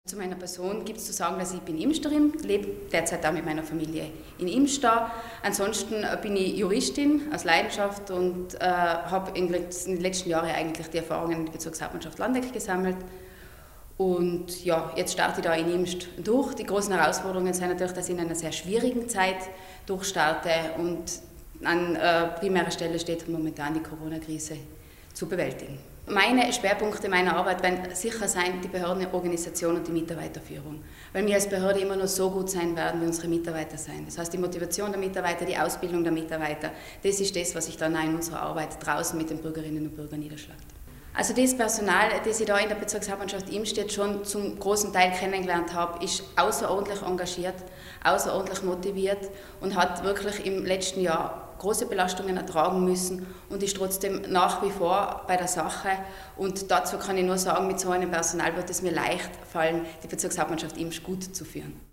Zu meiner Person gibt es zu sagen, dass ich bin Imsterin, lebe derzeit auch mit meiner Familie in Imster. Ansonsten bin ich Juristin aus Leidenschaft und habe in den letzten Jahren eigentlich die Erfahrungen in der Bezirkshauptmannschaft Landeck gesammelt. Und ja, jetzt starte ich da in Imst durch. Die großen Herausforderungen sind natürlich, dass ich in einer sehr schwierigen Zeit durchstarte und an primärer Stelle steht momentan die Corona-Krise zu bewältigen. Meine Schwerpunkte meiner Arbeit werden sicher sein die Behördenorganisation und die Mitarbeiterführung, weil wir als Behörde immer nur so gut sein werden, wie unsere Mitarbeiter sein. Das heißt, die Motivation der Mitarbeiter, die Ausbildung der Mitarbeiter, das ist das, was sich dann auch in unserer Arbeit draußen mit den Bürgerinnen und Bürgern niederschlägt. Also das Personal, das ich da in der Bezirkshauptmannschaft Imst jetzt schon zum großen Teil kennengelernt habe, ist außerordentlich engagiert, außerordentlich motiviert und hat wirklich im letzten Jahr große Belastungen ertragen müssen und ist trotzdem nach wie vor bei der Sache. Und dazu kann ich nur sagen, mit so einem Personal wird es mir leicht fallen, die Bezirkshauptmannschaft Imst gut zu führen.